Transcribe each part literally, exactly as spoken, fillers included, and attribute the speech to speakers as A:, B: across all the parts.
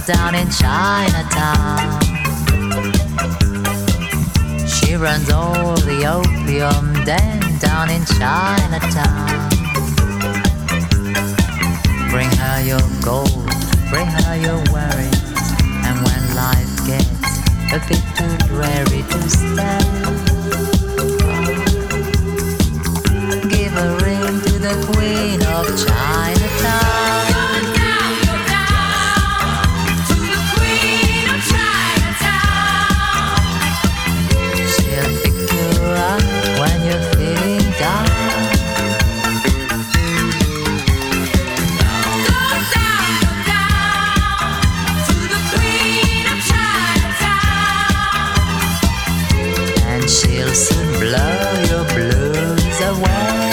A: down in Chinatown. She runs all the opium den down in Chinatown. Bring her your gold, bring her your worries, and when life gets a bit too dreary to stay, give a ring to the Queen of Chinatown. When you're feeling down,
B: go down, go down to the Queen of Chinatown,
A: and she'll soon blow your blues away.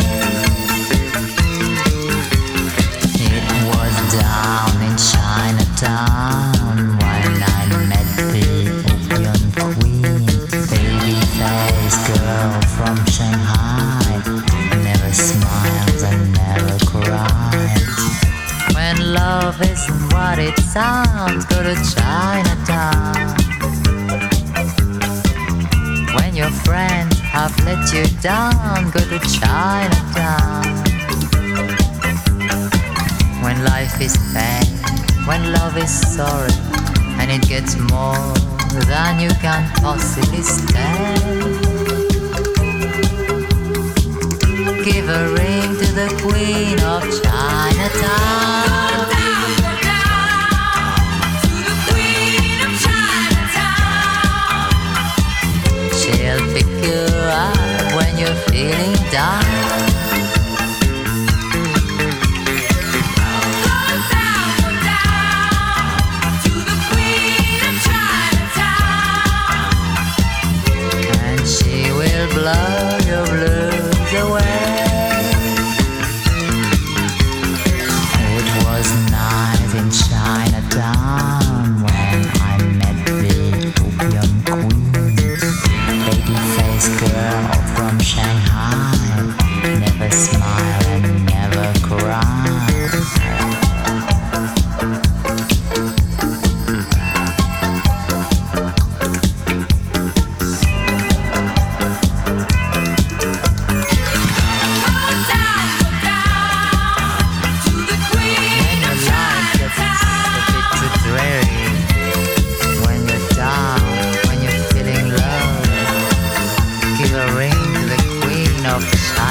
A: It was down in Chinatown when I met the opium queen, baby-faced girl from Shanghai, never smiles and never cries. When love isn't what it sounds, go to Chinatown. When your friends have let you down, go to Chinatown. When life is pain, when love is sorry, and it gets more than you can possibly stand, give a ring to the Queen of Chinatown.
B: go down, go down to the Queen of Chinatown.
A: She'll pick you up when you're feeling down.
B: Go down, go down to the Queen of Chinatown,
A: And she will blow your blues away. It was night in Chinatown when I met the opium queen, baby-faced girl from Shanghai, never smile and never cry.
B: go down, go down to the Queen
A: When
B: of
A: your life gets a bit
B: Chinatown.
A: too dreary, when you're down, when you're feeling low, give a ring to the Queen of China.